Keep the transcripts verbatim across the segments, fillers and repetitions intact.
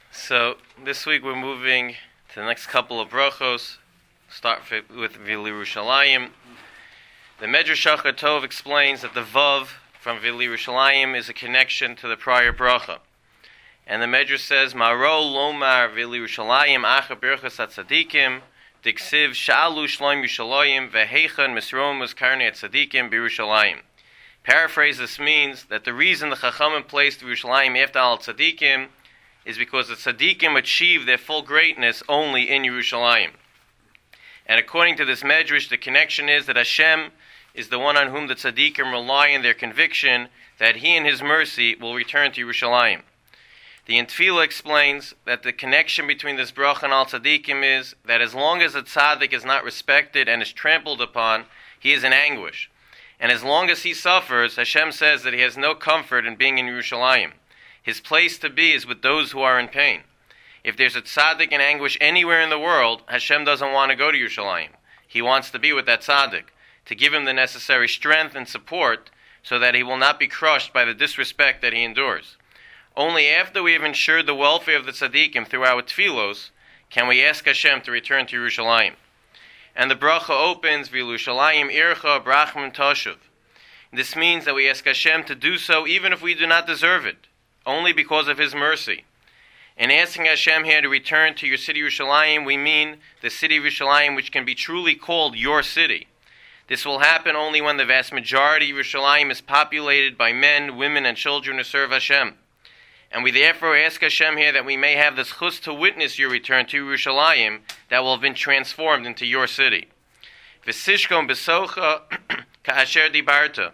So this week we're moving to the next couple of brachos. Start with Vili Yerushalayim. The Medrash Shachar Tov explains that the Vav from Vili Yerushalayim is a connection to the prior bracha. And the Medrash says, Maro lomar Vili Yerushalayim acha birchas atzadikim diksiv sha'alu shloim Yerushalayim veheichen misrom muskarne atzadikim b'Yerushalayim. Paraphrase, this means that the reason the Chachamim placed Yerushalayim after Al Tzadikim is because the Tzadikim achieve their full greatness only in Yerushalayim. And according to this Medrash, the connection is that Hashem is the one on whom the Tzadikim rely in their conviction that He in His mercy will return to Yerushalayim. The Intfila explains that the connection between this bracha and Al Tzadikim is that as long as a Tzadik is not respected and is trampled upon, he is in anguish. And as long as he suffers, Hashem says that he has no comfort in being in Yerushalayim. His place to be is with those who are in pain. If there's a tzaddik in anguish anywhere in the world, Hashem doesn't want to go to Yerushalayim. He wants to be with that tzaddik, to give him the necessary strength and support so that he will not be crushed by the disrespect that he endures. Only after we have ensured the welfare of the tzaddikim through our tefillos can we ask Hashem to return to Yerushalayim. And the bracha opens, V'Yerushalayim ircha brachman toshuv. This means that we ask Hashem to do so even if we do not deserve it, only because of His mercy. In asking Hashem here to return to your city Yerushalayim, we mean the city of Yerushalayim, which can be truly called your city. This will happen only when the vast majority of Yerushalayim is populated by men, women, and children who serve Hashem. And we therefore ask Hashem here that we may have the schus to witness your return to Yerushalayim that will have been transformed into your city. V'sishkom besocha ka'asher dibarta.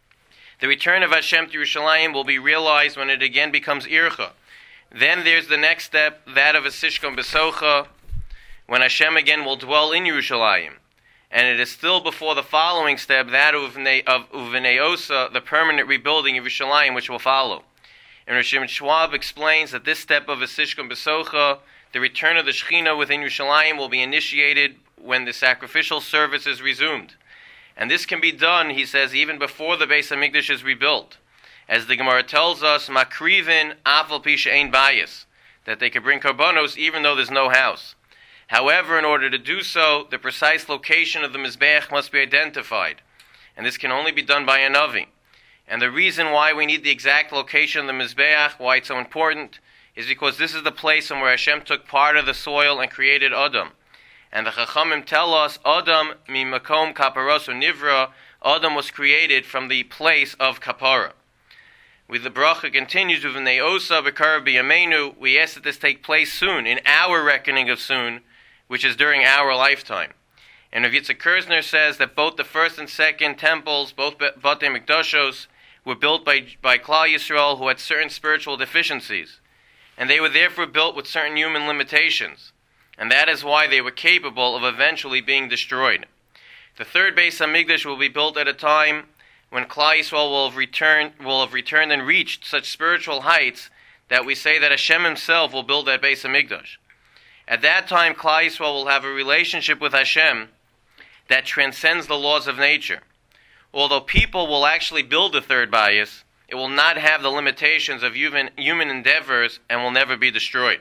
The return of Hashem to Yerushalayim will be realized when it again becomes ircha. Then there's the next step, that of a sishkom besocha, when Hashem again will dwell in Yerushalayim. And it is still before the following step, that of uvenei osa, the permanent rebuilding of Yerushalayim, which will follow. And Rosh Schwab explains that this step of Asishkom Besocha, the return of the Shekhinah within Yerushalayim, will be initiated when the sacrificial service is resumed. And this can be done, he says, even before the Beis HaMikdash is rebuilt. As the Gemara tells us, Makrivin afal pi she'ein bayis, that they could bring karbanos even though there's no house. However, in order to do so, the precise location of the Mizbeach must be identified. And this can only be done by a Navi. And the reason why we need the exact location of the Mizbeach, why it's so important, is because this is the place from where Hashem took part of the soil and created Adam. And the Chachamim tell us, Adam mi makom kaparos nivra, Adam was created from the place of kapara. With the bracha continues with neosa b'kar b'yameinu, we ask that this take place soon, in our reckoning of soon, which is during our lifetime. And Rav Yitzchak Kerzner says that both the first and second temples, both Batei Mikdashos, were built by, by Klal Yisrael who had certain spiritual deficiencies. And they were therefore built with certain human limitations. And that is why they were capable of eventually being destroyed. The third Beis HaMikdash will be built at a time when Klal Yisrael will have returned, will have returned and reached such spiritual heights that we say that Hashem Himself will build that Beis HaMikdash. At that time, Klal Yisrael will have a relationship with Hashem that transcends the laws of nature. Although people will actually build the third bayis, it will not have the limitations of human, human endeavors and will never be destroyed.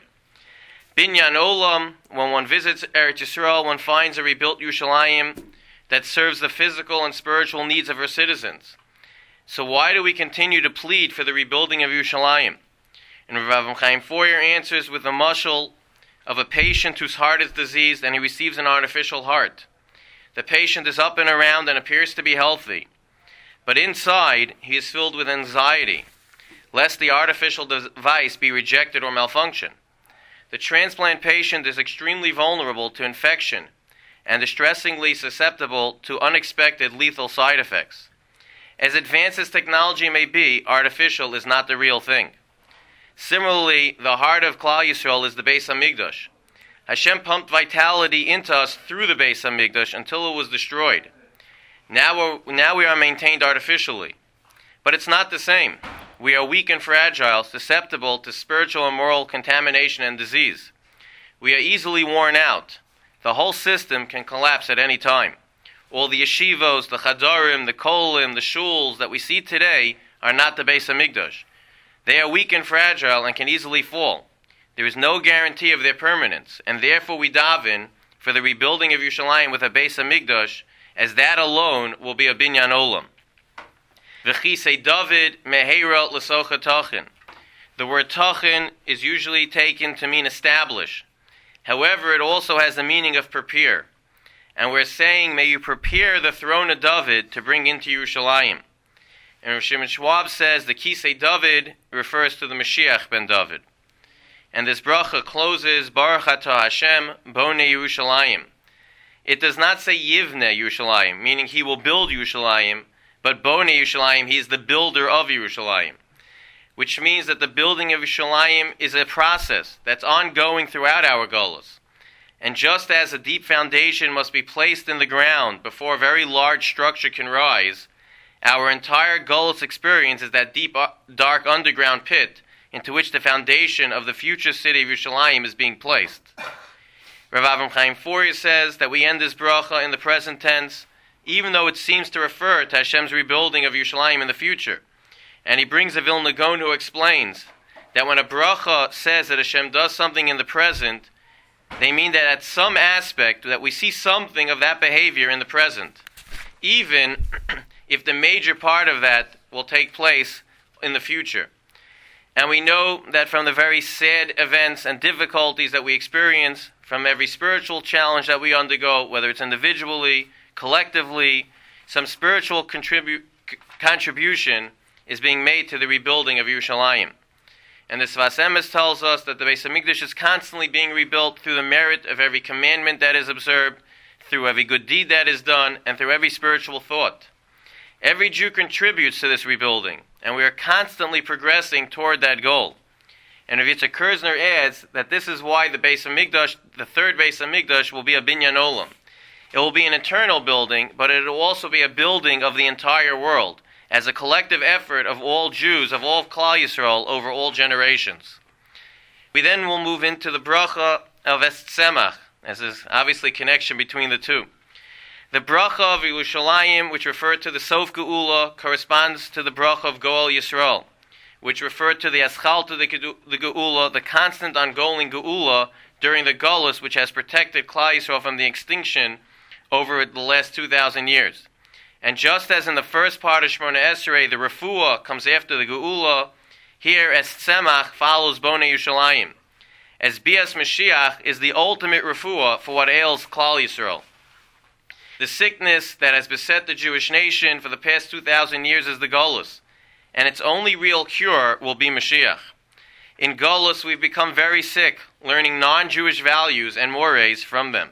Binyan Olam, when one visits Eretz Yisrael, one finds a rebuilt Yerushalayim that serves the physical and spiritual needs of her citizens. So why do we continue to plead for the rebuilding of Yerushalayim? And Rav Chaim Foyer answers with a mashal of a patient whose heart is diseased and he receives an artificial heart. The patient is up and around and appears to be healthy. But inside, he is filled with anxiety, lest the artificial device be rejected or malfunction. The transplant patient is extremely vulnerable to infection and distressingly susceptible to unexpected lethal side effects. As advanced as technology may be, artificial is not the real thing. Similarly, the heart of Klal Yisrael is the Beis HaMikdash. Hashem pumped vitality into us through the Beis HaMikdash until it was destroyed. Now, we're, now we are maintained artificially. But it's not the same. We are weak and fragile, susceptible to spiritual and moral contamination and disease. We are easily worn out. The whole system can collapse at any time. All the yeshivos, the chadarim, the kolim, the shuls that we see today are not the Beis HaMikdash. They are weak and fragile and can easily fall. there is no guarantee of their permanence, and therefore we daven for the rebuilding of Yerushalayim with a Beis Hamikdash, as that alone will be a binyan olam. V'chisei David meheira l'socha tachin. The word tachin is usually taken to mean establish. However, it also has the meaning of prepare. And we're saying, may you prepare the throne of David to bring into Yerushalayim. And Rosh Shimon Schwab says the Kisei David refers to the Mashiach ben David. And this bracha closes, Baruch atah Hashem, Bonei Yerushalayim. It does not say Yivne Yerushalayim, meaning he will build Yerushalayim, but Bonei Yerushalayim, he is the builder of Yerushalayim. Which means that the building of Yerushalayim is a process that's ongoing throughout our Golus. And just as a deep foundation must be placed in the ground before a very large structure can rise, our entire Golus experience is that deep, dark underground pit into which the foundation of the future city of Yerushalayim is being placed. Rav Avram Chaim Foria says that we end this bracha in the present tense, even though it seems to refer to Hashem's rebuilding of Yerushalayim in the future. And he brings a Vilna Gaon who explains that when a bracha says that Hashem does something in the present, they mean that at some aspect that we see something of that behavior in the present, even if the major part of that will take place in the future. And we know that from the very sad events and difficulties that we experience, from every spiritual challenge that we undergo, whether it's individually, collectively, some spiritual contribu- c- contribution is being made to the rebuilding of Yerushalayim. And the Sfas Emes tells us that the Beis Hamikdash is constantly being rebuilt through the merit of every commandment that is observed, through every good deed that is done, and through every spiritual thought. Every Jew contributes to this rebuilding, and we are constantly progressing toward that goal. And Rav Yitzchak Kerzner adds that this is why the Beis Hamikdash, the third Beis Hamikdash, will be a binyan olam. It will be an eternal building, but it will also be a building of the entire world, as a collective effort of all Jews, of all Klal Yisrael, over all generations. We then will move into the bracha of Es Tzemach, as there's obviously connection between the two. The bracha of Yerushalayim, which referred to the Sof Geula, corresponds to the bracha of Goel Yisrael, which referred to the Eschalta, the Geula, the constant ongoing Geula during the Golus, which has protected Klal Yisrael from the extinction over the last two thousand years. And just as in the first part of Shemona Esrei, the Refuah comes after the Geula, here Es Tzemach follows Bonei Yerushalayim, as Bias Mashiach is the ultimate Refuah for what ails Klal Yisrael. The sickness that has beset the Jewish nation for the past two thousand years is the Golus, and its only real cure will be Mashiach. In Golus, we've become very sick, learning non-Jewish values and mores from them.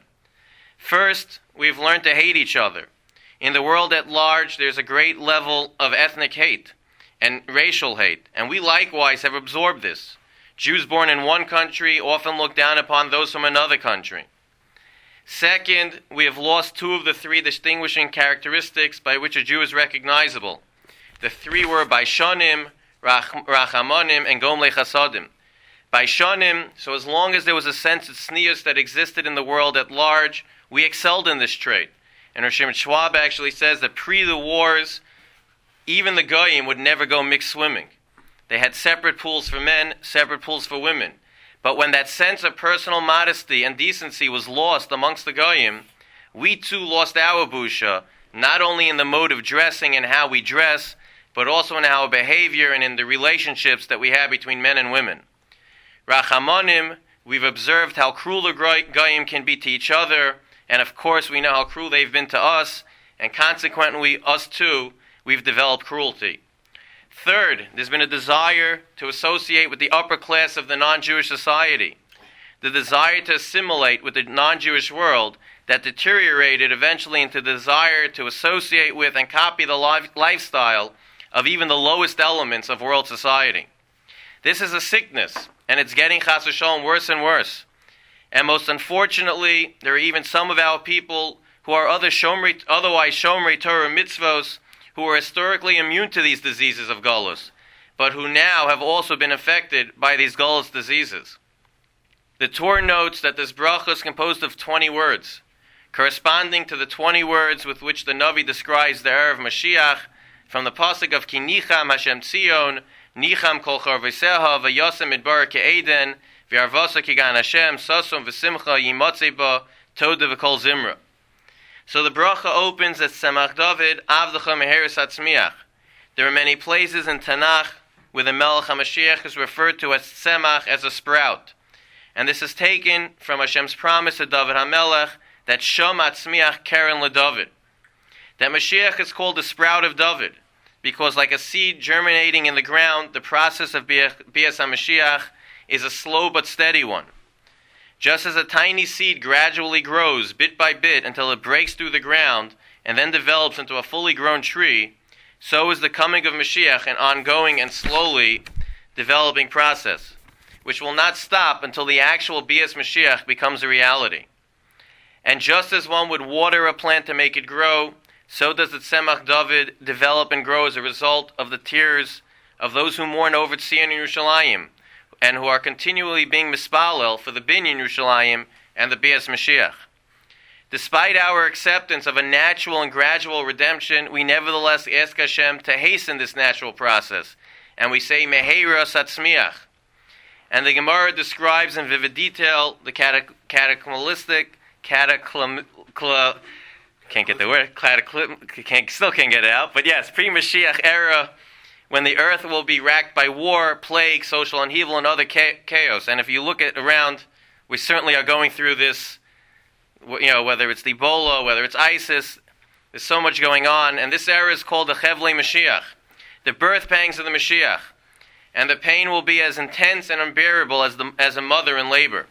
First, we've learned to hate each other. In the world at large, there's a great level of ethnic hate and racial hate, and we likewise have absorbed this. Jews born in one country often look down upon those from another country. Second, we have lost two of the three distinguishing characteristics by which a Jew is recognizable. The three were Baishanim, Rachamanim, and Gomlei Chasadim. Baishanim, so as long as there was a sense of tznius that existed in the world at large, we excelled in this trait. And Rosh Shimon Schwab actually says that pre the wars, even the Goyim would never go mixed swimming. They had separate pools for men, separate pools for women. But when that sense of personal modesty and decency was lost amongst the Goyim, we too lost our busha, not only in the mode of dressing and how we dress, but also in our behavior and in the relationships that we have between men and women. Rachamanim, we've observed how cruel the Goyim can be to each other, and of course we know how cruel they've been to us, and consequently, us too, we've developed cruelty. Third, there's been a desire to associate with the upper class of the non-Jewish society. The desire to assimilate with the non-Jewish world that deteriorated eventually into the desire to associate with and copy the life- lifestyle of even the lowest elements of world society. This is a sickness, and it's getting chas v'sholom worse and worse. And most unfortunately, there are even some of our people who are other shomri, otherwise Shomrei Torah mitzvos, who are historically immune to these diseases of Golus, but who now have also been affected by these Golus diseases. The Torah notes that this bracha is composed of twenty words, corresponding to the twenty words with which the Navi describes the Erev Mashiach, from the pasuk of Ki Nicham Hashem Tzion, Nicham Kol Charveseha V'Yasem Midbar Ke'eden, V'arvasa kigan Hashem sasum v'simcha yimotzei ba toda v'kol zimra. So the bracha opens at Tzemach David, Avdecha Meheres Hatzmiach. There are many places in Tanakh where the Melech HaMashiach is referred to as Tzemach, as a sprout. And this is taken from Hashem's promise to David HaMelech that Shom Hatzmiach Keren LeDavid. That Mashiach is called the sprout of David, because like a seed germinating in the ground, the process of Bias HaMashiach is a slow but steady one. Just as a tiny seed gradually grows bit by bit until it breaks through the ground and then develops into a fully grown tree, so is the coming of Mashiach an ongoing and slowly developing process, which will not stop until the actual Bias Mashiach becomes a reality. And just as one would water a plant to make it grow, so does the Tzemach David develop and grow as a result of the tears of those who mourn over Tzion and Yerushalayim, and who are continually being mispalel for the Binyan Yerushalayim and the Bias Mashiach. Despite our acceptance of a natural and gradual redemption, we nevertheless ask Hashem to hasten this natural process, and we say Meheira Satzmiach. And the Gemara describes in vivid detail the cataclysmic, cataclysmic, can't get the word, cataclysmic, can't, still can't get it out, but yes, pre-Mashiach era, when the earth will be racked by war, plague, social upheaval, and other chaos. And if you look at around, we certainly are going through this. You know, whether it's the Ebola, whether it's ISIS, there's so much going on. And this era is called the Chevlei Mashiach, the birth pangs of the Mashiach. And the pain will be as intense and unbearable as the, as a mother in labor.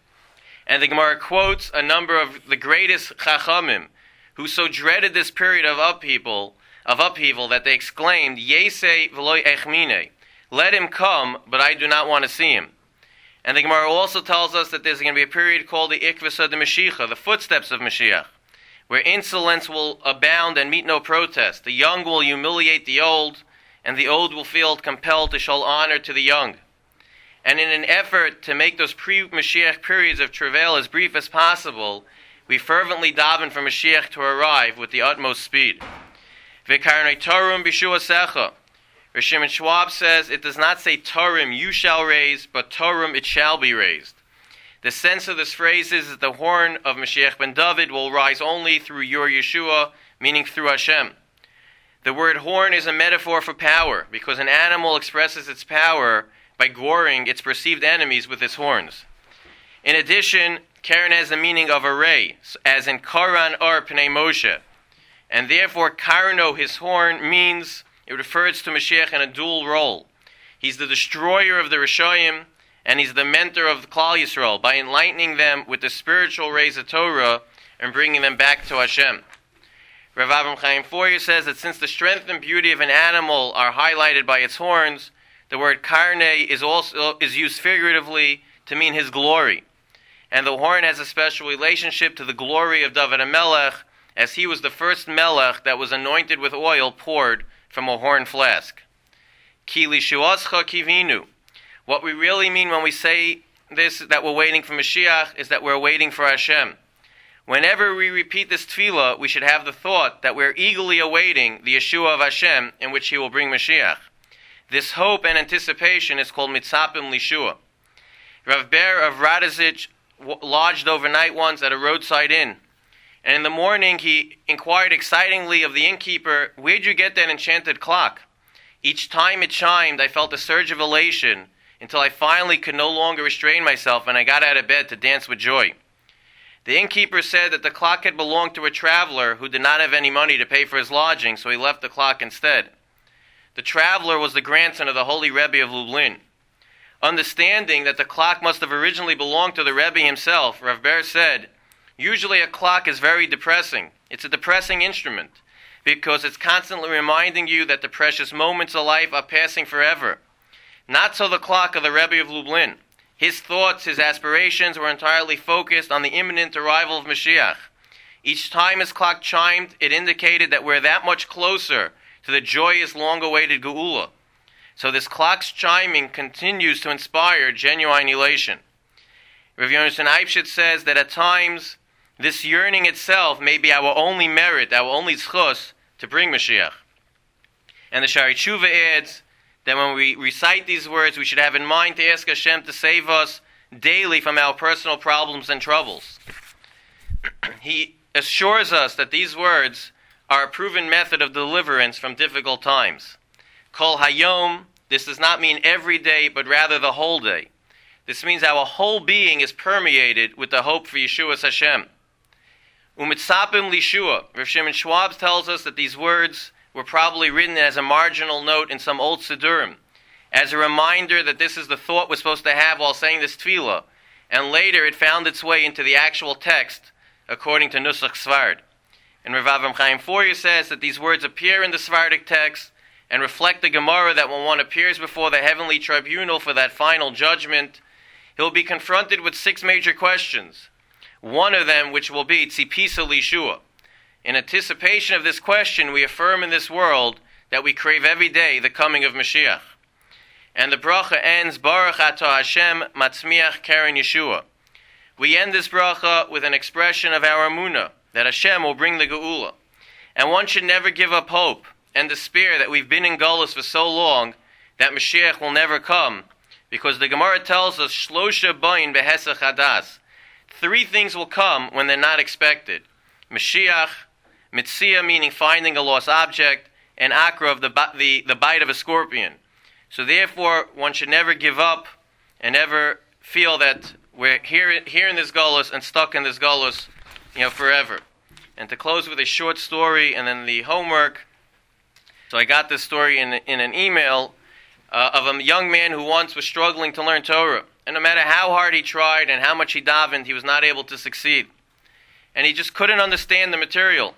And the Gemara quotes a number of the greatest Chachamim who so dreaded this period of upheaval, of upheaval that they exclaimed, Yesei v'lo echmine, let him come, but I do not want to see him. And the Gemara also tells us that there's going to be a period called the Ikvasa de Mashiach, the footsteps of Mashiach, where insolence will abound and meet no protest. The young will humiliate the old, and the old will feel compelled to show honor to the young. And in an effort to make those pre-Mashiach periods of travail as brief as possible, we fervently daven for Mashiach to arrive with the utmost speed. V'karnei tarum b'shua secha. Rav Shimon Schwab says, it does not say Tarim, you shall raise, but Tarim, it shall be raised. The sense of this phrase is that the horn of Mashiach ben David will rise only through your Yeshua, meaning through Hashem. The word horn is a metaphor for power, because an animal expresses its power by goring its perceived enemies with its horns. In addition, Karen has the meaning of array, as in Karan Ar Pnei Moshe. And therefore, Karno, his horn, means... it refers to Mashiach in a dual role. He's the destroyer of the Rishayim, and he's the mentor of the Klal Yisrael by enlightening them with the spiritual rays of Torah and bringing them back to Hashem. Rav Avram Chaim Foyer says that since the strength and beauty of an animal are highlighted by its horns, the word karne is also is used figuratively to mean his glory. And the horn has a special relationship to the glory of David HaMelech, as he was the first Melech that was anointed with oil poured from a horn flask. Ki lishuascha kivinu. What we really mean when we say this, that we're waiting for Mashiach, is that we're waiting for Hashem. Whenever we repeat this tefillah, we should have the thought that we're eagerly awaiting the Yeshua of Hashem, in which He will bring Mashiach. This hope and anticipation is called mitzapim lishua. Rav Ber of Radizich lodged overnight once at a roadside inn. And in the morning, he inquired excitingly of the innkeeper, where'd you get that enchanted clock? Each time it chimed, I felt a surge of elation, until I finally could no longer restrain myself, and I got out of bed to dance with joy. The innkeeper said that the clock had belonged to a traveler who did not have any money to pay for his lodging, so he left the clock instead. The traveler was the grandson of the Holy Rebbe of Lublin. Understanding that the clock must have originally belonged to the Rebbe himself, Rav Ber said, usually a clock is very depressing. It's a depressing instrument because it's constantly reminding you that the precious moments of life are passing forever. Not so the clock of the Rebbe of Lublin. His thoughts, his aspirations were entirely focused on the imminent arrival of Mashiach. Each time his clock chimed, it indicated that we're that much closer to the joyous, long-awaited Geula. So this clock's chiming continues to inspire genuine elation. Rav Yonason Eibshitz says that at times, this yearning itself may be our only merit, our only zchus to bring Mashiach. And the Shari Tshuva adds that when we recite these words, we should have in mind to ask Hashem to save us daily from our personal problems and troubles. He assures us that these words are a proven method of deliverance from difficult times. Kol hayom, this does not mean every day, but rather the whole day. This means our whole being is permeated with the hope for Yeshua's Hashem. Umitzapim lishua. Rav Shimon Schwab tells us that these words were probably written as a marginal note in some old Siddurim, as a reminder that this is the thought we're supposed to have while saying this tefillah, and later it found its way into the actual text, according to Nusach Svard. And Rav Avram Chaim Fourier says that these words appear in the Svardic text and reflect the Gemara that when one appears before the heavenly tribunal for that final judgment, he'll be confronted with six major questions. One of them, which will be Tzipisa Lishua. In anticipation of this question, we affirm in this world that we crave every day the coming of Mashiach. And the bracha ends, Baruch Atah Hashem Matzmiach Keren Yeshua. We end this bracha with an expression of our emunah, that Hashem will bring the Geula. And one should never give up hope and despair that we've been in Golus for so long that Mashiach will never come, because the Gemara tells us, Shlosha Bayin Behesach Hadas. Three things will come when they're not expected. Mashiach, Mitzia, meaning finding a lost object, and Akrav, the, the, the bite of a scorpion. So therefore, one should never give up and never feel that we're here, here in this Golus and stuck in this Golus, you know, forever. And to close with a short story and then the homework. So I got this story in, in an email uh, of a young man who once was struggling to learn Torah. And no matter how hard he tried and how much he davened, he was not able to succeed. And he just couldn't understand the material.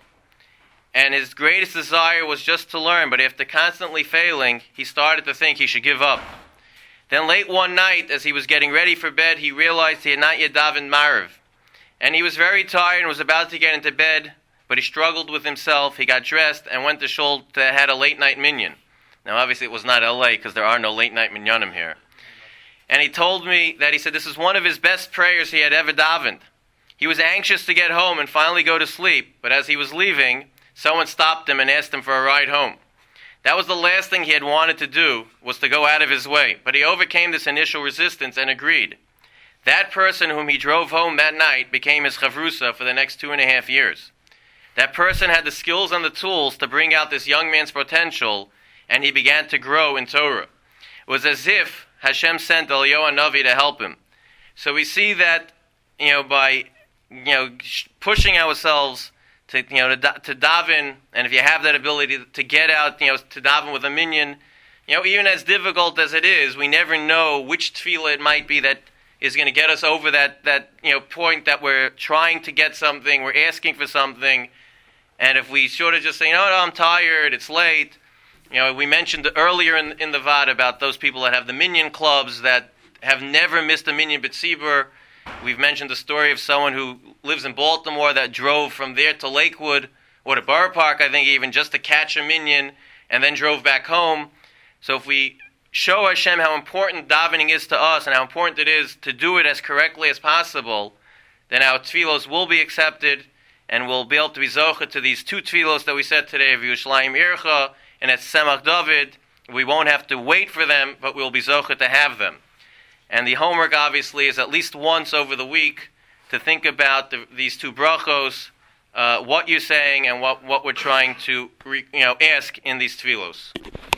And his greatest desire was just to learn, but after constantly failing, he started to think he should give up. Then late one night, as he was getting ready for bed, he realized he had not yet davened Mariv. And he was very tired and was about to get into bed, but he struggled with himself. He got dressed and went to shul to had a late night minyan. Now obviously it was not L A because there are no late night minyanim here. And he told me that he said this is one of his best prayers he had ever davened. He was anxious to get home and finally go to sleep, but as he was leaving, someone stopped him and asked him for a ride home. That was the last thing he had wanted to do, was to go out of his way. But he overcame this initial resistance and agreed. That person whom he drove home that night became his chavrusa for the next two and a half years. That person had the skills and the tools to bring out this young man's potential, and he began to grow in Torah. It was as if Hashem sent Eliyahu Navi to help him. So we see that, you know, by, you know, pushing ourselves to, you know, to, to daven, and if you have that ability to, to get out, you know, to daven with a minyan, you know, even as difficult as it is, we never know which tefillah it might be that is going to get us over that, that, you know, point that we're trying to get something, we're asking for something, and if we sort of just say, no, no, I'm tired, it's late. You know, we mentioned earlier in, in the V A D about those people that have the minyan clubs that have never missed a minyan b'tzibur. We've mentioned the story of someone who lives in Baltimore that drove from there to Lakewood, or to Borough Park, I think even, just to catch a minyan, and then drove back home. So if we show Hashem how important davening is to us and how important it is to do it as correctly as possible, then our tefillos will be accepted, and we'll be able to be zocheh to these two tefillos that we said today of Yerushalayim Ircha and at Tzemach David. We won't have to wait for them, but we'll be zocheh to have them. And the homework, obviously, is at least once over the week to think about the, these two brachos, uh, what you're saying and what, what we're trying to re, you know, ask in these tefillos.